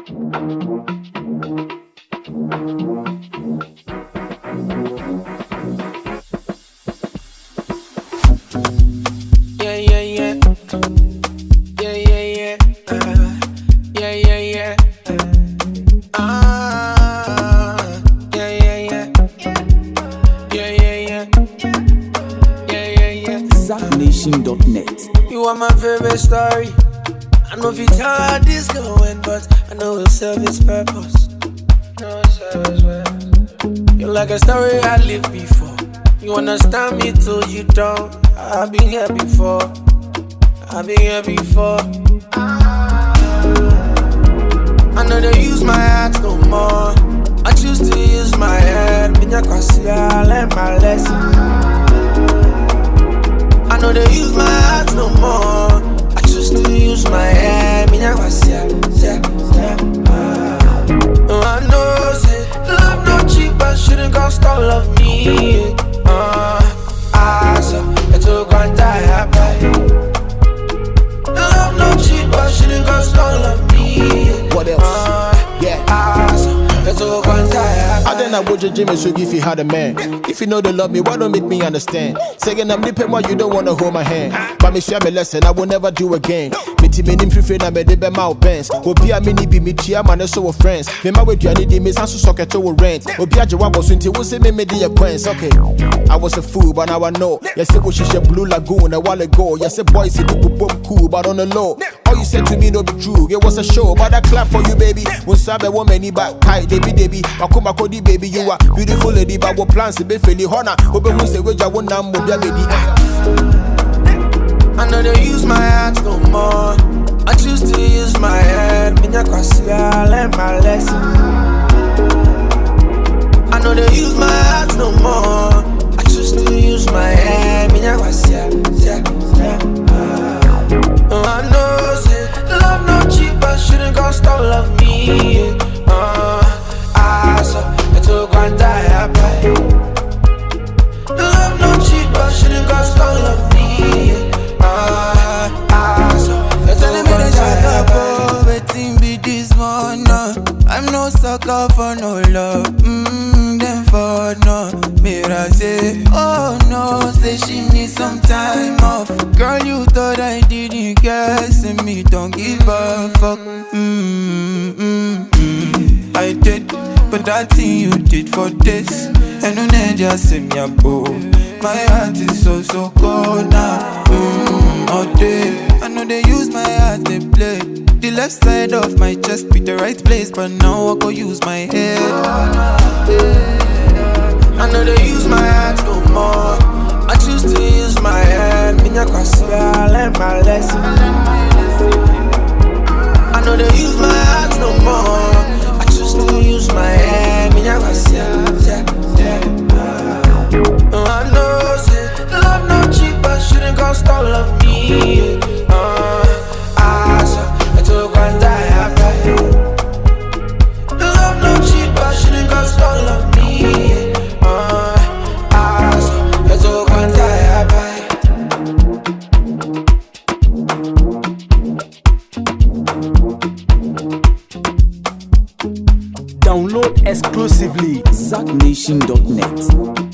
ZackNation.net. You are my favorite story. I know if you tell how this going, but I know it'll serve its purpose. You're like a story I lived before. You understand me till you don't. I've been here before. I know they use my heart no more. I choose to use my head. Minya kwasi, I learn my lesson. I know they use my heart no more. I choose to use my head. Minya kwasi, I know say love no cheap, but shouldn't cost all of me. So it's a grand die. Love no cheap, but shouldn't cost all of me. What else? It's a grand die. I then I would your Jimmy so if you had a man. If you know they love me, why don't make me understand? Saying I'm nipping why you don't wanna hold my hand. But me share me lesson, I will never do again. Me team in free na me de be my pants. Obi a mini be me chia man so friends. Me my with you need me sans socket to rent. Obi a jawa was until we say me the acquaintance. Okay, I was a fool, but now I know. Yes, it was she Blue Lagoon a while ago. Yes, boys see the boom cool, but on the low. All you said to me no be true. It was a show, but I clap for you, baby. When sabe woman ni back tight, baby. Akuma kodi baby, you are beautiful lady, but what plans to be fairly honor. Obe who say we ja won nam mo bia baby. I know they use my heart no more. I choose to use my head. Minya kwasi, I learn my lesson. I know they use my heart no more. I choose to use my head. Minya kwasi, I know say love no cheap, but shouldn't cost all of me. So it's a grand die. Love no cheap, but shouldn't cost all of me. I'm no sucker for no love. Then for no, Mira say, oh no, say she needs some time off. Girl, you thought I didn't care, say me don't give a fuck. I did, but that thing you did for this, and no need just say me a boo. My heart is so cold now. All day, I know they use my heart, they play. The left side of my chest be the right place, but now I go use my head. I know they use my heart no more. I choose to use my head. Minya kwasi, I learn my lesson. I know they use my heart no more. I choose to use my head. Minya kwasi, I know say love no cheap, but shouldn't cost all of me. So it's a grand die. Love no cheap, but shouldn't cost all of me. So it's a grand die. Download exclusively ZackNation.net.